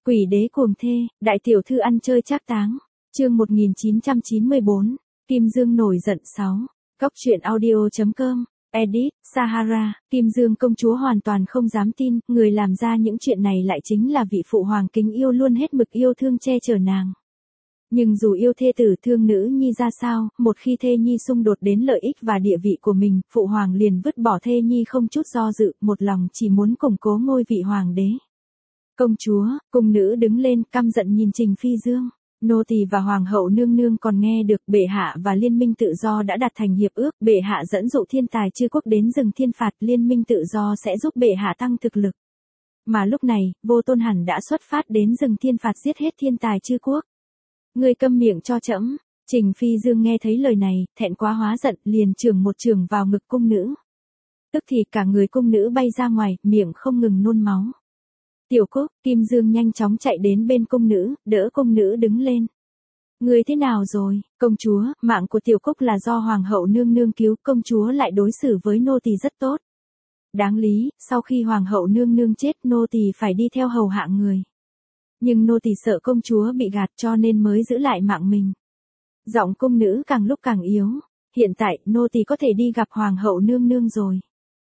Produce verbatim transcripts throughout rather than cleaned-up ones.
Quỷ đế cuồng thê, đại tiểu thư ăn chơi trác táng. Chương một nghìn chín trăm chín mươi bốn, Kim Dương nổi giận sáu. Góc truyện audio chấm com, edit, Sahara, Kim Dương công chúa hoàn toàn không dám tin, người làm ra những chuyện này lại chính là vị phụ hoàng kính yêu luôn hết mực yêu thương che chở nàng. Nhưng dù yêu thê tử thương nữ nhi ra sao, một khi thê nhi xung đột đến lợi ích và địa vị của mình, phụ hoàng liền vứt bỏ thê nhi không chút do dự, một lòng chỉ muốn củng cố ngôi vị hoàng đế. Công chúa, cung nữ đứng lên, căm giận nhìn Trình Phi Dương. Nô tỳ và hoàng hậu nương nương còn nghe được bệ hạ và liên minh tự do đã đặt thành hiệp ước, bệ hạ dẫn dụ thiên tài chư quốc đến rừng thiên phạt, liên minh tự do sẽ giúp bệ hạ tăng thực lực. Mà lúc này, Vô Tôn hẳn đã xuất phát đến rừng thiên phạt giết hết thiên tài chư quốc. Ngươi câm miệng cho trẫm. Trình Phi Dương nghe thấy lời này, thẹn quá hóa giận, liền chưởng một chưởng vào ngực cung nữ. Tức thì cả người cung nữ bay ra ngoài, miệng không ngừng nôn máu. Tiểu Cúc, Kim Dương nhanh chóng chạy đến bên cung nữ, đỡ cung nữ đứng lên. Người thế nào rồi, công chúa, mạng của Tiểu Cúc là do hoàng hậu nương nương cứu, công chúa lại đối xử với nô tỳ rất tốt. Đáng lý, sau khi hoàng hậu nương nương chết, nô tỳ phải đi theo hầu hạ người. Nhưng nô tỳ sợ công chúa bị gạt cho nên mới giữ lại mạng mình. Giọng cung nữ càng lúc càng yếu. Hiện tại, nô tỳ có thể đi gặp hoàng hậu nương nương rồi.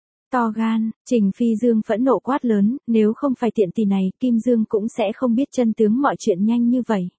To gan, Trình Phi Dương phẫn nộ quát lớn, nếu không phải tiện tỷ này, Kim Dương cũng sẽ không biết chân tướng mọi chuyện nhanh như vậy.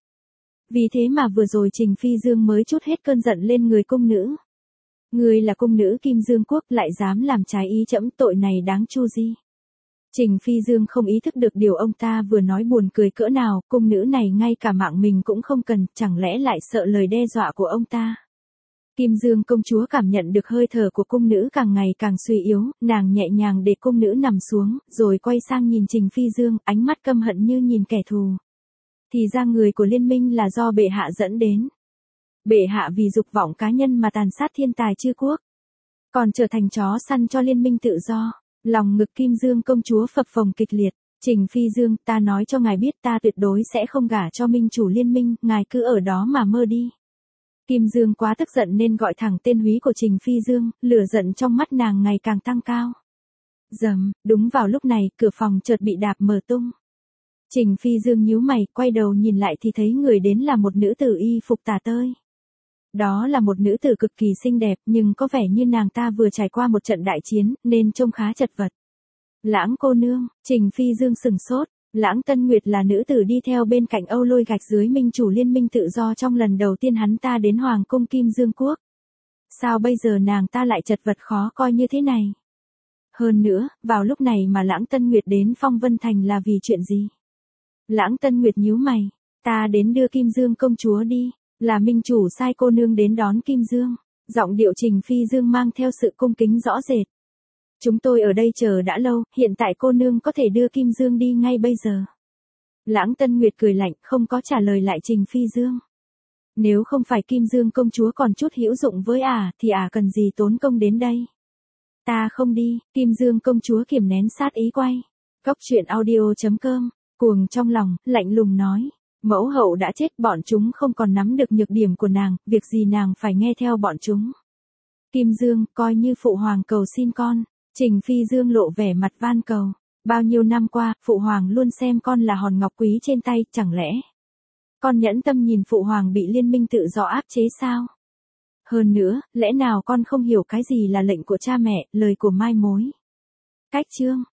Vì thế mà vừa rồi Trình Phi Dương mới trút hết cơn giận lên người cung nữ. Người là cung nữ Kim Dương quốc lại dám làm trái ý trẫm, tội này đáng chu di. Trình Phi Dương không ý thức được điều ông ta vừa nói buồn cười cỡ nào, cung nữ này ngay cả mạng mình cũng không cần, chẳng lẽ lại sợ lời đe dọa của ông ta. Kim Dương công chúa cảm nhận được hơi thở của cung nữ càng ngày càng suy yếu, nàng nhẹ nhàng để cung nữ nằm xuống, rồi quay sang nhìn Trình Phi Dương, ánh mắt căm hận như nhìn kẻ thù. Thì ra người của liên minh là do bệ hạ dẫn đến. Bệ hạ vì dục vọng cá nhân mà tàn sát thiên tài chư quốc. Còn trở thành chó săn cho liên minh tự do. Lòng ngực Kim Dương công chúa phập phồng kịch liệt. Trình Phi Dương, ta nói cho ngài biết ta tuyệt đối sẽ không gả cho minh chủ liên minh, ngài cứ ở đó mà mơ đi. Kim Dương quá tức giận nên gọi thẳng tên húy của Trình Phi Dương, lửa giận trong mắt nàng ngày càng tăng cao. Dầm, đúng vào lúc này, cửa phòng chợt bị đạp mở tung. Trình Phi Dương nhíu mày, quay đầu nhìn lại thì thấy người đến là một nữ tử y phục tả tơi. Đó là một nữ tử cực kỳ xinh đẹp, nhưng có vẻ như nàng ta vừa trải qua một trận đại chiến, nên trông khá chật vật. Lãng cô nương, Trình Phi Dương sừng sốt. Lãng Tân Nguyệt là nữ tử đi theo bên cạnh Âu Lôi Gạch dưới minh chủ liên minh tự do trong lần đầu tiên hắn ta đến Hoàng cung Kim Dương quốc. Sao bây giờ nàng ta lại chật vật khó coi như thế này? Hơn nữa, vào lúc này mà Lãng Tân Nguyệt đến Phong Vân Thành là vì chuyện gì? Lãng Tân Nguyệt nhíu mày, ta đến đưa Kim Dương công chúa đi, là minh chủ sai cô nương đến đón Kim Dương. Giọng điệu Trình Phi Dương mang theo sự cung kính rõ rệt. Chúng tôi ở đây chờ đã lâu, hiện tại cô nương có thể đưa Kim Dương đi ngay bây giờ. Lãng Tân Nguyệt cười lạnh, không có trả lời lại Trình Phi Dương. Nếu không phải Kim Dương công chúa còn chút hữu dụng với ả, à, thì ả à cần gì tốn công đến đây. Ta không đi, Kim Dương công chúa kiềm nén sát ý quay. Góc truyện audio chấm com, cuồng trong lòng, lạnh lùng nói. Mẫu hậu đã chết, bọn chúng không còn nắm được nhược điểm của nàng, việc gì nàng phải nghe theo bọn chúng. Kim Dương, coi như phụ hoàng cầu xin con. Trình Phi Dương lộ vẻ mặt van cầu. Bao nhiêu năm qua, phụ hoàng luôn xem con là hòn ngọc quý trên tay, chẳng lẽ con nhẫn tâm nhìn phụ hoàng bị liên minh tự do áp chế sao? Hơn nữa, lẽ nào con không hiểu cái gì là lệnh của cha mẹ, lời của mai mối? Cách chương